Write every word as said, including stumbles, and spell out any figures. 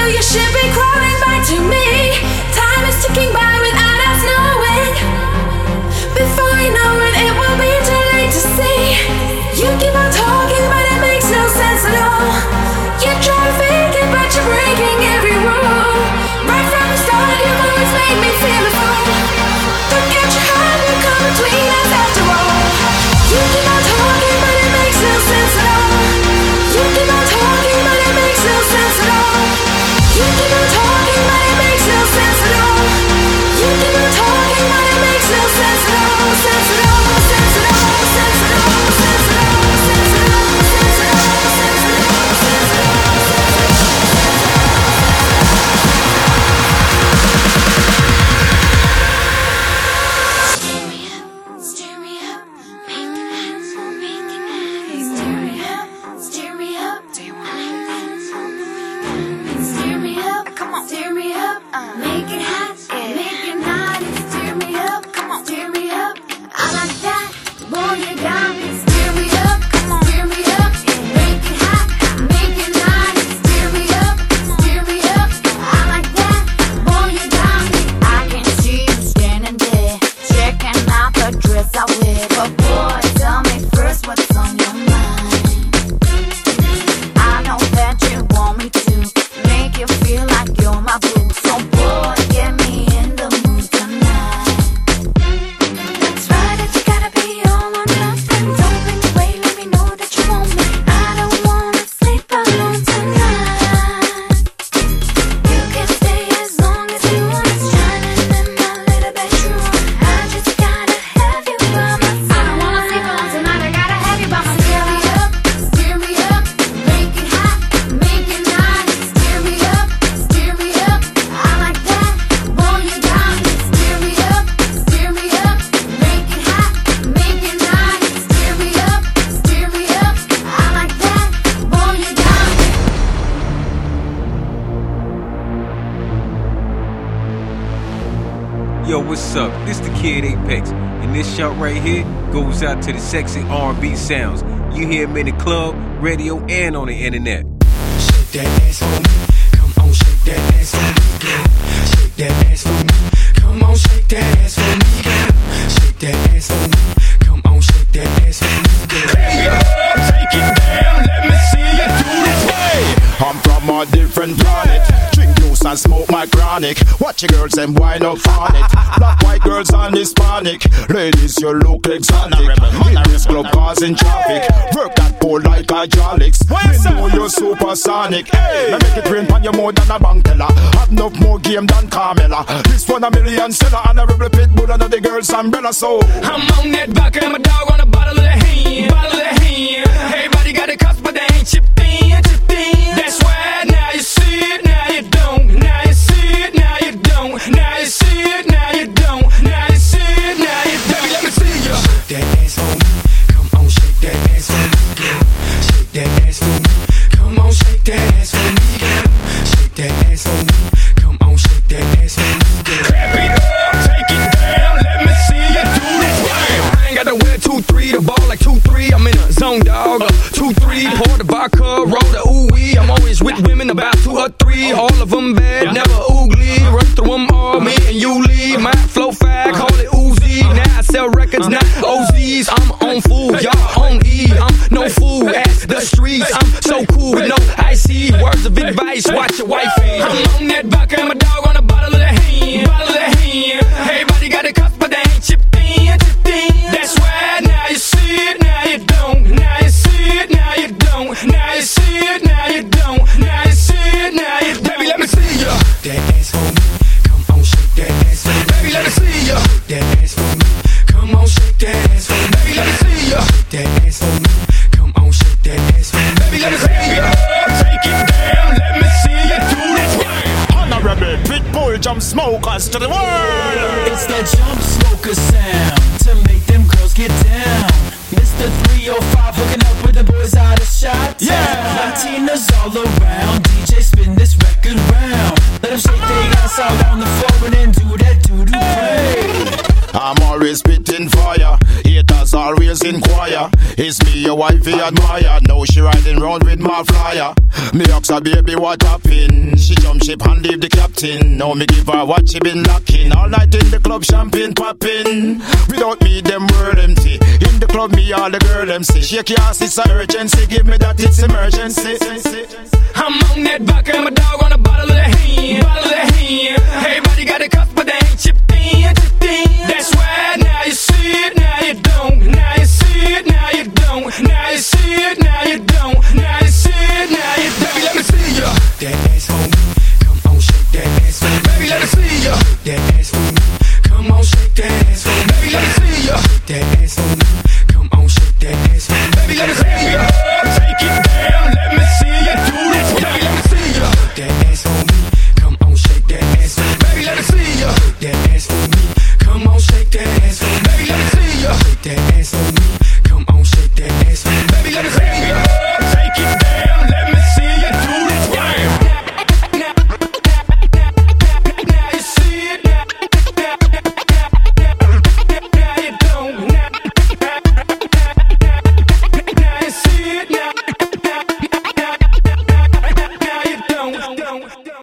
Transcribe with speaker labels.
Speaker 1: you should be crawling back to me. Time is ticking by without us knowing. Before you know it, it will be too late to see. You keep on talking, but it makes no sense at all. You try to fake it, but you're breaking every rule. Right from the start, you've always made me feel a fool. Don't get your heart, you come between us after all. You keep on talking, but it makes no sense at all. You keep on talking, but it makes no sense at all. You keep on talking, but it makes no sense at all. You keep on talking, but it makes no sense at all. Sense at all, sense at all, sense at all, sense at all, sense at all, sense at all, sense at all, sense at all.
Speaker 2: Yo, what's up? This the Kid Apex, and this shout right here goes out to the sexy R and B sounds. You hear them in the club, radio, and on the internet.
Speaker 3: Shake that ass for me. Come on, shake that ass for me, girl. Shake that ass for me. Come on, shake that ass for me, girl. Shake that ass for me. Come on, shake that ass for me, girl.
Speaker 4: Hey, up, take it down, let me see you do the way. I'm from a different planet. Drink juice and smoke my chronic. Watch your girls and wind up on it. Black, white girls and Hispanic. Ladies, you look exotic. In this club causing traffic. Work that pole like hydraulics. Me know you're supersonic. Hey, make it rain on you more than a bank teller. Have enough more game than Carmella. This one a million seller and a rebel pit bull under the girl's umbrella. So
Speaker 5: I'm on that vodka and my dog on a bottle of the hand. Bottle of the hand. Everybody got a cups, but they ain't chipped in, chipped in. That's why now you see it, now you don't. Now you see it, now you don't. Now you see it, now you don't. Now you see it, now you don't. Baby, let me see ya.
Speaker 3: Shake that ass for me. Come on, shake that ass for me, girl. Shake that ass for me. Come on, shake that ass for me, girl. Shake that ass for me. Come on, shake that ass for me, girl.
Speaker 5: Clap it up, take it down, let me see you do this thing. I ain't gotta wear two three, the ball like two three. I'm in a zone, dog. two three, pour the vodka, roll the ooh-wee. I'm always with women, about two or three. All of them bad, never oogly. Run through them all, me and you lead. My flow fag, call it Uzi. Now I sell records, not O Zs. I'm on food, y'all on E. I'm no fool at the streets. I'm so cool with no icy words of advice. Watch your wifey. I'm on that vodka and my dog on a bottle of the hand. Bottle of the hand. Everybody got a cup, but they ain't chipped in, chipped in. That's why now you see it, now you don't. Now you see it, now you don't. Now you see it, now you don't. Now you see it, now you don't. Baby, let me see ya.
Speaker 3: That ass for me. Come on, shake that ass for me.
Speaker 5: Baby, let me see ya.
Speaker 3: Shake that ass for me. Come on, shake that ass for me.
Speaker 5: Baby, let me see ya.
Speaker 3: Shake that ass for me. Come on, shake that ass for me.
Speaker 5: Baby, let me see ya. Take it down, let me see you do this thing.
Speaker 4: honorable pitbull jump smokers to the world.
Speaker 6: It's that jump smoker sound to make them girls get down. Mister three oh five hooking up with the boys out of shot.
Speaker 4: Yeah,
Speaker 6: Latinas all around. D J spin this record round. Let them shake their ass out on the floor and then do that doo-doo play.
Speaker 4: I'm always spitting fire. Haters girls always inquire. Is me your wifey admire? Now she riding round with my flyer. Me ask her, baby, what happened? She jump ship and leave the captain. Now me give her what she been lacking. All night in the club, champagne popping. Without me, them world empty. In the club, me all the girl them see. Shake your ass, it's an urgency. Give me that, it's emergency.
Speaker 5: I'm on that vodka and my dog on a bottle of the hand. Bottle of the hand. Everybody got a cup, but they ain't chipped in, chipped in. That's why now you see it, now you don't. Now you see it, now you don't. Now you see it, now you don't. Now you see it, now you don't. Baby, let me see ya.
Speaker 3: That ass for me. Come on, shake that ass for me.
Speaker 5: Baby, let me see ya.
Speaker 3: Shake that ass for me. Come on, shake that ass for me.
Speaker 5: Baby, let me see ya.
Speaker 3: Shake that ass for me. Come on, shake that ass for me.
Speaker 5: Baby, let me see ya.